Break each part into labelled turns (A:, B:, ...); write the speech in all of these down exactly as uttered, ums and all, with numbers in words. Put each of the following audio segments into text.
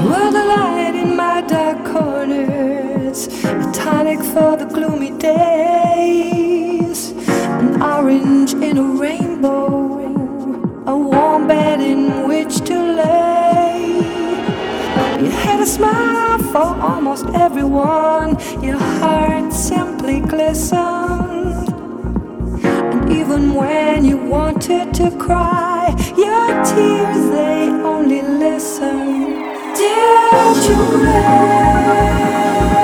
A: Well, the light in my dark corners, a tonic for the gloomy days, an orange in a rainbow, a warm bed in which to lay. You had a smile for almost everyone, your heart simply glistened. And even when you wanted to cry, your tears, they only listened. Did you rain?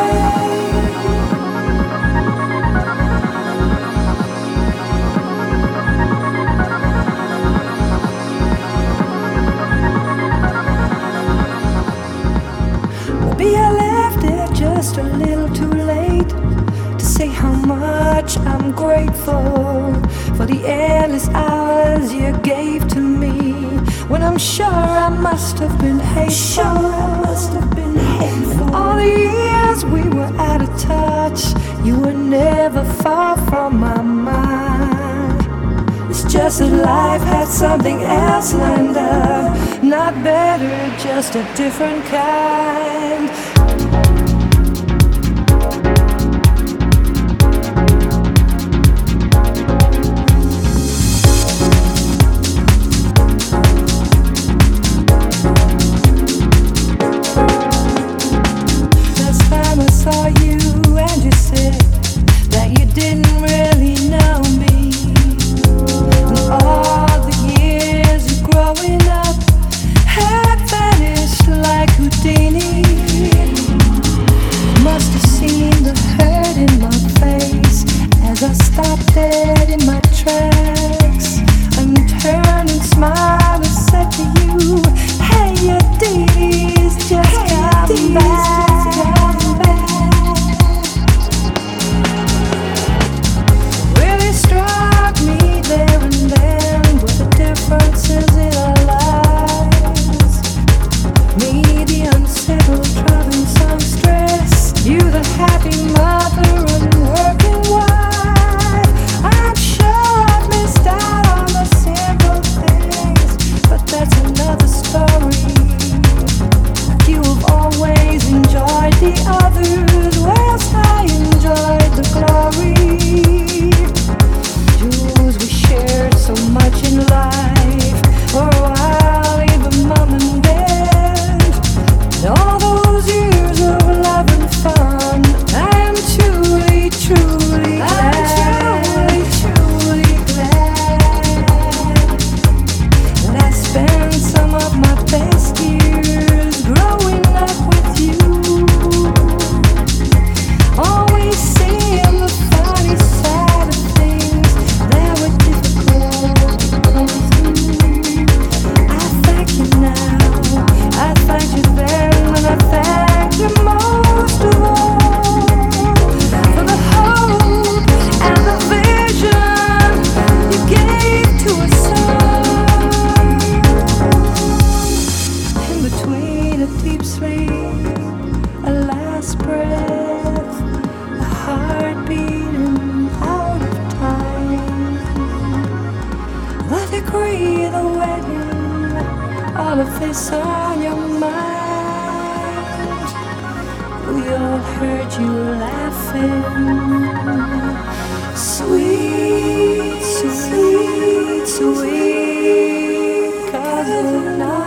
A: Maybe I left it just a little too late to say how much I'm grateful for the endless hours you gave to me. When I'm sure I must have been hateful, sure I must have been hateful. All the years we were out of touch, you were never far from my mind. It's just that life had something else lined up, not better, just a different kind. Saw you and you said that you didn't really know me. And all the years of growing up had vanished like Houdini. Must have seen the hurt in my face as I stopped dead in my tracks and turned and smiled and said to you, hey, your days just come back. All of this on your mind, we all heard you laughing. Sweet, sweet, sweet cousin.